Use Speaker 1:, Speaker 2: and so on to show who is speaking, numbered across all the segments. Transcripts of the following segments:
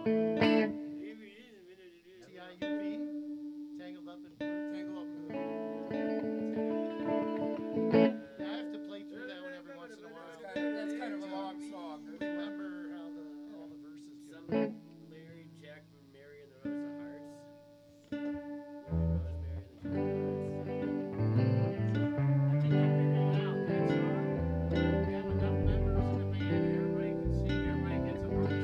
Speaker 1: Tangled Up in Blue.
Speaker 2: Tangle Up in Blue.
Speaker 1: Yeah, I have to play through that one every once in a while.
Speaker 2: That's kind of a long song.
Speaker 1: Remember how all the verses go.
Speaker 3: Some Larry, Jack, Mary, and the Rose of Hearts. Maybe Rosemary and the Vine of Hearts.
Speaker 4: I think I figured it out. That song, we have enough members in the band, everybody can sing, everybody gets a verse.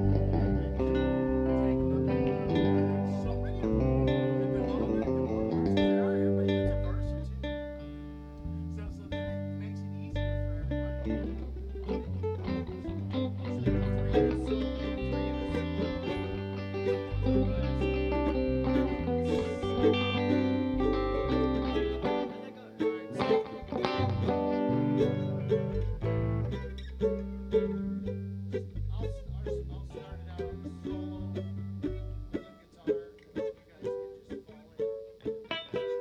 Speaker 4: Tangled Up in Blue. There's so many of them. And the longer the more verses there are, everybody gets a verse or two. So then it makes it easier for everybody.
Speaker 1: I'll start it out on the solo with a guitar. You guys can just fall in.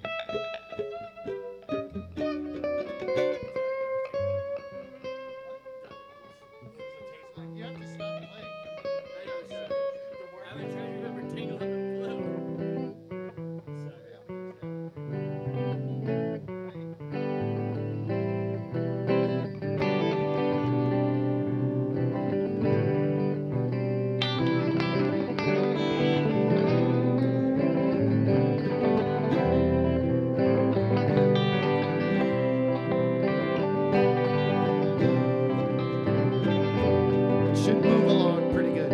Speaker 1: You have to stop playing.
Speaker 3: I've been trying to remember Tangled Up in Blue.
Speaker 1: Should move along pretty good.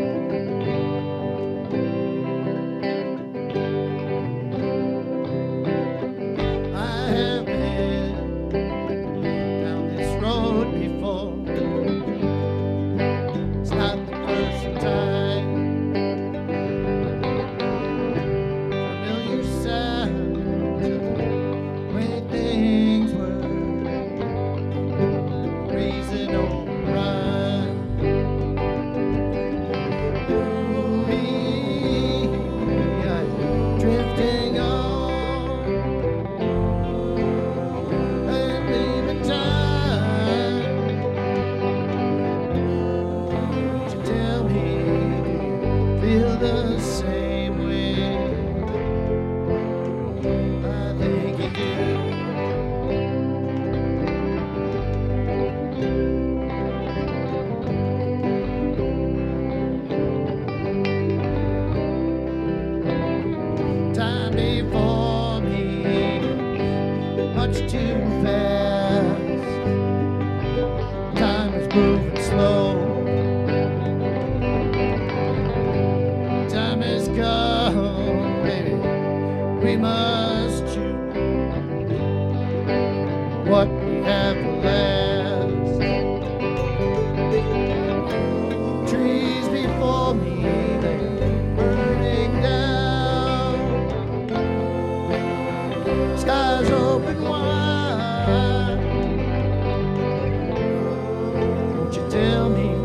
Speaker 1: I have been down this road before. It's not the first time. Familiar sounds of the way things were. Reason alright. Drifting on and leaving time. Would you tell me, do you feel the same way? I think you do. Time before me, much too fast. Time is moving slow. Time is gone, baby. We must choose what we have to last. Trees before me, they're burning down. Skies open wide. Won't you tell me